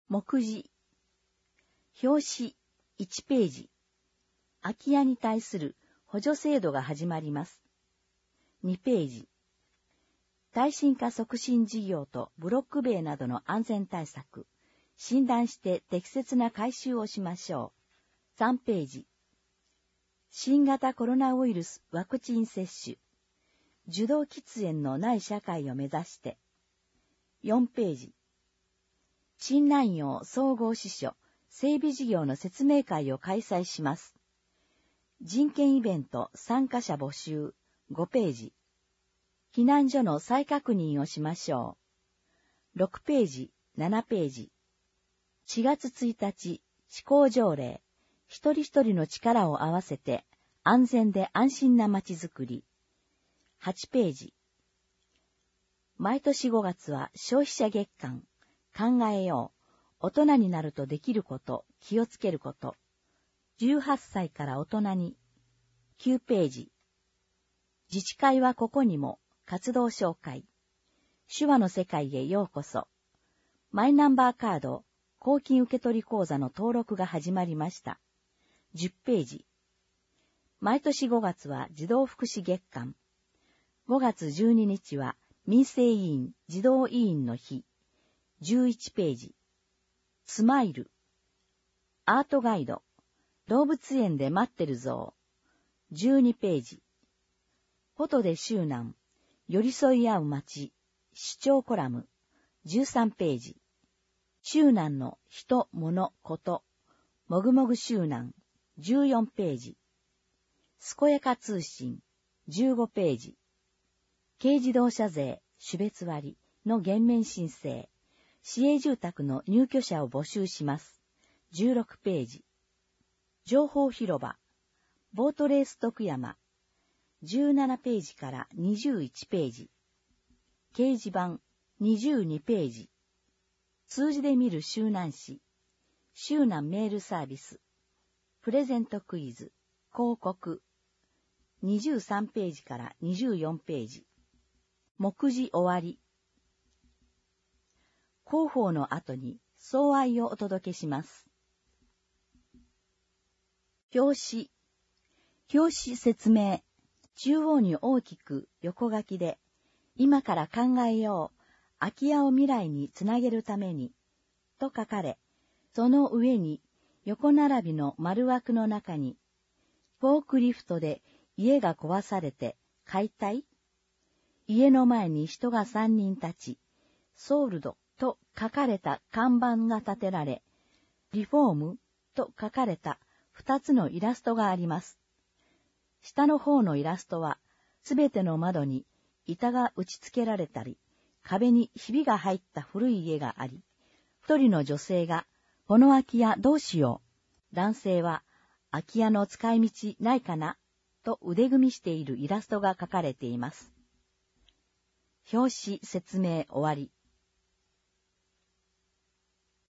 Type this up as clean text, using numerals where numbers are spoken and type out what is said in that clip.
目次。表紙1ページ。空き家に対する補助制度が始まります。2ページ。耐震化促進事業とブロック塀などの安全対策。診断して適切な改修をしましょう。3ページ。新型コロナウイルスワクチン接種。受動喫煙のない社会を目指して。4ページ。新南陽総合支所整備事業の説明会を開催します。人権イベント参加者募集5ページ。避難所の再確認をしましょう。6ページ、7ページ。4月1日、施行条例。一人一人の力を合わせて安全で安心な街づくり。8ページ。毎年5月は消費者月間。考えよう。大人になるとできること、気をつけること。18歳から大人に。9ページ。自治会はここにも活動紹介。手話の世界へようこそ。マイナンバーカード、公金受取口座の登録が始まりました。10ページ。毎年5月は児童福祉月間。5月12日は民生委員児童委員の日。11ページ。スマイル。アートガイド。動物園で待ってるぞ。12ページ。フォトで周南。寄り添い合う街。視聴コラム。13ページ。周南の人、物、こと。もぐもぐ周南。14ページ。すこやか通信。15ページ。軽自動車税、種別割の減免申請。市営住宅の入居者を募集します。16ページ。情報広場。ボートレース徳山。17ページから21ページ。掲示板。22ページ。数字で見る周南市。周南メールサービス。プレゼントクイズ。広告。23ページから24ページ。目次終わり。広報の後に総愛をお届けします。表紙。表紙説明。中央に大きく横書きで、今から考えよう。空き家を未来につなげるために。と書かれ、その上に横並びの丸枠の中に、フォークリフトで家が壊されて解体？家の前に人が3人立ち、ソールドと書かれた看板が立てられ、リフォームと書かれた2つのイラストがあります。下の方のイラストは、すべての窓に板が打ち付けられたり、壁にひびが入った古い家があり、一人の女性が、この空き家どうしよう。男性は、空き家の使い道ないかなと腕組みしているイラストが描かれています。表紙説明終わり。